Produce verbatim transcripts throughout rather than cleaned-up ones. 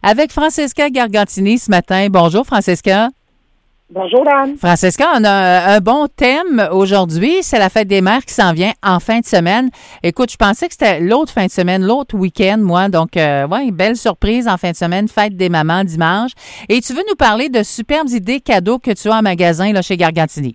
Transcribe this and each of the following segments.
avec Francesca Gargantini ce matin. Bonjour, Francesca. Bonjour, Anne. Francesca, on a un bon thème aujourd'hui. C'est la fête des mères qui s'en vient en fin de semaine. Écoute, je pensais que c'était l'autre fin de semaine, l'autre week-end, moi. Donc, euh, ouais, belle surprise en fin de semaine, fête des mamans dimanche. Et tu veux nous parler de superbes idées cadeaux que tu as en magasin là, chez Gargantini.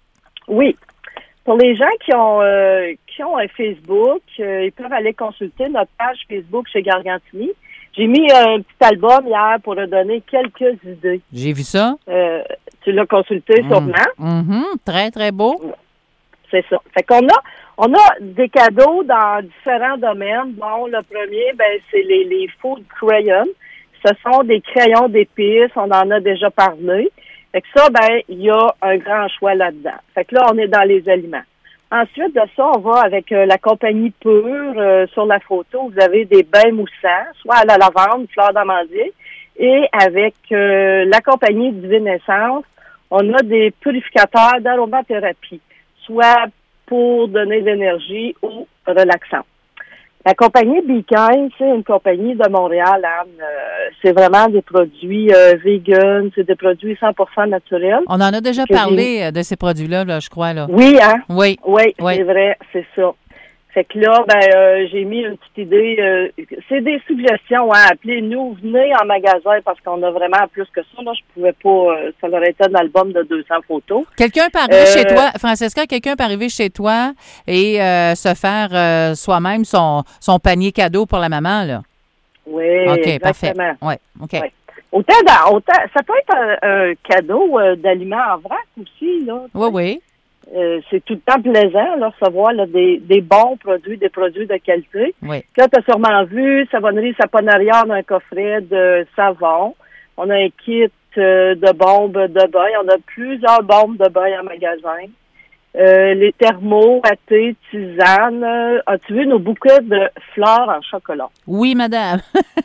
Oui. Pour les gens qui ont euh, qui ont un Facebook, euh, ils peuvent aller consulter notre page Facebook chez Gargantini. J'ai mis un petit album hier pour leur donner quelques idées. J'ai vu ça. Euh, tu l'as consulté mmh. sûrement. Mmh. Très, très beau. C'est ça. Fait qu'on a on a des cadeaux dans différents domaines. Bon, le premier, ben c'est les, les food crayons. Ce sont des crayons d'épices. On en a déjà parlé. Fait que ça, ben, il y a un grand choix là-dedans. Fait que là, on est dans les aliments. Ensuite de ça, on va avec euh, la compagnie Pure. Euh, sur la photo, vous avez des bains moussants, soit à la lavande, fleur d'amandier. Et avec euh, la compagnie Divine Essence, on a des purificateurs d'aromathérapie, soit pour donner de l'énergie ou relaxant. La compagnie Be Kind, c'est une compagnie de Montréal, Anne. Euh, c'est vraiment des produits euh, vegan, c'est des produits cent pour cent naturels. On en a déjà parlé j'ai... de ces produits-là, là, je crois. Là. Oui, hein? Oui. Oui, oui. C'est vrai, c'est ça. Fait que là, ben, euh, j'ai mis une petite idée. Euh, c'est des suggestions, hein. Appelez-nous, venez en magasin parce qu'on a vraiment plus que ça. Là, je pouvais pas. Euh, ça aurait été un album de deux cents photos. Quelqu'un peut arriver euh, chez toi, Francesca, quelqu'un peut arriver chez toi et euh, se faire euh, soi-même son, son panier cadeau pour la maman, là. Oui, OK, exactement. parfait. Ouais, OK. Ouais. Autant, dans, autant, ça peut être un, un cadeau euh, d'aliments en vrac aussi, là. Oui, oui. Euh, c'est tout le temps plaisant, là, recevoir là, des, des bons produits, des produits de qualité. Oui. Là, tu as sûrement vu Savonnerie Saponariale, un coffret de savon. On a un kit euh, de bombes de bain. On a plusieurs bombes de bain en magasin. Euh, les thermos, à thé, tisane. Euh, as-tu vu nos bouquets de fleurs en chocolat? Oui, madame.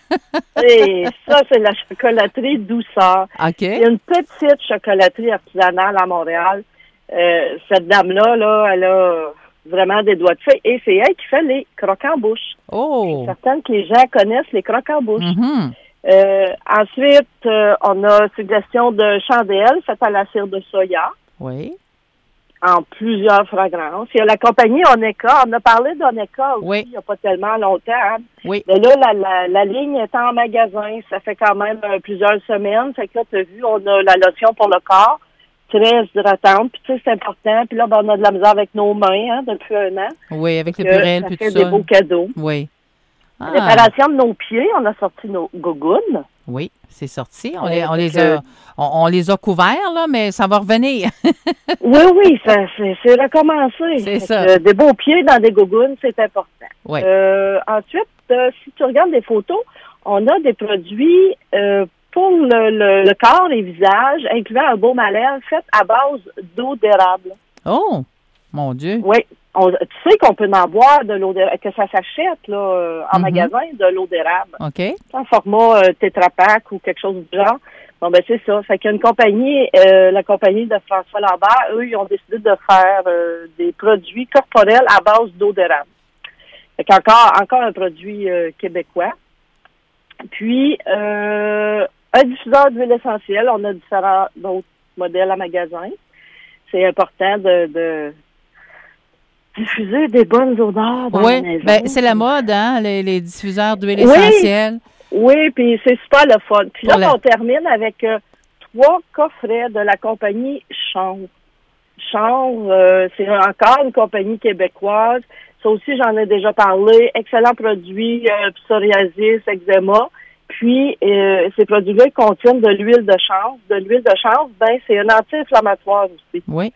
Et ça, c'est la chocolaterie Douceur. OK. Il y a une petite chocolaterie artisanale à Montréal. Euh, cette dame-là, là, elle a vraiment des doigts de fée. Et c'est elle qui fait les croque-en-bouche. Oh! Je suis certaine que les gens connaissent les croque-en-bouche. Mm-hmm. Euh, ensuite, euh, on a suggestion de chandelles faites à la cire de soya. Oui. En plusieurs fragrances. Il y a la compagnie Oneka. On a parlé d'Oneka aussi oui. il n'y a pas tellement longtemps. Hein? Oui. Mais là, la, la, la ligne est en magasin. Ça fait quand même euh, plusieurs semaines. Fait que là, tu as vu, on a la lotion pour le corps. Très hydratante, puis tu sais, c'est important. Puis là, ben, on a de la misère avec nos mains, hein, depuis un an. Oui, avec les purelles, purelles, puis tout ça. Ça fait des beaux cadeaux. Oui. Ah. Réparation de nos pieds, on a sorti nos gougounes. Oui, c'est sorti. On, euh, les, on, les a, on, on les a couverts, là, mais ça va revenir. oui, oui, ça, c'est, c'est recommencé. C'est ça. Euh, des beaux pieds dans des gougounes, c'est important. Oui. Euh, ensuite, euh, si tu regardes des photos, on a des produits euh, pour le, le, le corps et visage, incluant un baume à lèvres fait à base d'eau d'érable. Oh, mon Dieu. Oui. On, tu sais qu'on peut en boire de l'eau d'érable, que ça s'achète là, euh, en mm-hmm. magasin, de l'eau d'érable. OK. En format euh, Tetra Pak ou quelque chose du genre. Bon, ben c'est ça. Fait qu'il y a une compagnie, euh, la compagnie de François Lambert, eux, ils ont décidé de faire euh, des produits corporels à base d'eau d'érable. Fait qu'encore encore un produit euh, québécois. Puis, euh, un diffuseur d'huile essentielle. On a différents d'autres modèles en magasin. C'est important de... de diffuser des bonnes odeurs dans oui, la maison. Ben, c'est la mode, hein, les, les diffuseurs d'huile oui, essentielle. Oui, puis c'est super le fun. Puis là, la... on termine avec euh, trois coffrets de la compagnie Chanvre. Chanvre, euh, c'est encore une compagnie québécoise. Ça aussi, j'en ai déjà parlé. Excellent produit, euh, psoriasis, eczéma. Puis, euh, ces produits-là contiennent de l'huile de chanvre. De l'huile de chanvre, ben, c'est un anti-inflammatoire aussi. Oui.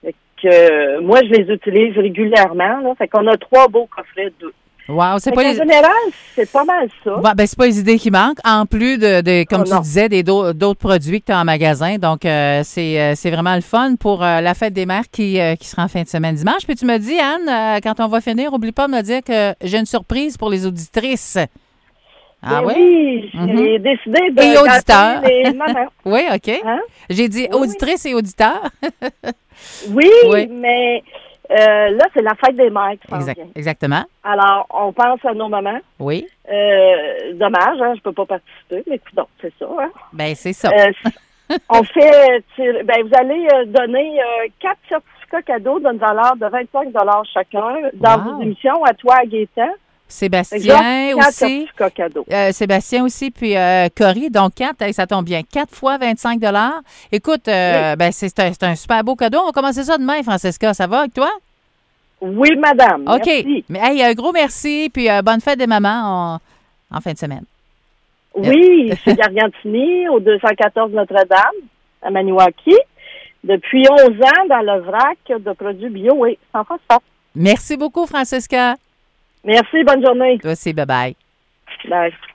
Que moi, je les utilise régulièrement. Là, fait qu'on a trois beaux coffrets d'eau. Wow, c'est fait pas en les... général, c'est pas mal ça. Bon, ben, c'est pas les idées qui manquent, en plus de, de comme oh, tu non. disais, des, d'autres produits que tu as en magasin. Donc, euh, c'est, euh, c'est vraiment le fun pour euh, la fête des mères qui, euh, qui sera en fin de semaine dimanche. Puis tu me dis, Anne, euh, quand on va finir, oublie pas de me dire que j'ai une surprise pour les auditrices. Ah oui? Oui, j'ai mm-hmm. décidé de... Et auditeurs. Les mamans. Oui, OK. Hein? J'ai dit oui, auditrices oui. et auditeurs. oui, oui, mais Euh, là, c'est la fête des mères qui s'en Exact, vient. exactement. Alors, on pense à nos mamans. Oui. Euh, dommage, hein, je peux pas participer, mais écoute, c'est ça. Hein? Ben c'est ça. Euh, on fait, ben vous allez euh, donner euh, quatre certificats cadeaux d'une valeur de vingt-cinq dollars chacun dans Wow. vos émissions à toi, à Gaétan. Sébastien quatre aussi. certificats cadeaux. Euh, Sébastien aussi, puis euh, Cory, donc quatre, hey, ça tombe bien. Quatre fois vingt-cinq dollars. Écoute, euh, Oui. ben c'est un, c'est un super beau cadeau. On va commencer ça demain, Francesca. Ça va avec toi? Oui, madame. OK. Merci. Mais hey, un gros merci, puis euh, bonne fête des mamans en, en fin de semaine. Oui, c'est Gargantini, au deux cent quatorze Notre-Dame, à Maniwaki. Depuis onze ans, dans le vrac de produits bio, oui, sans phosphate. Merci beaucoup, Francesca. Merci, bonne journée. Toi aussi, bye-bye. Bye.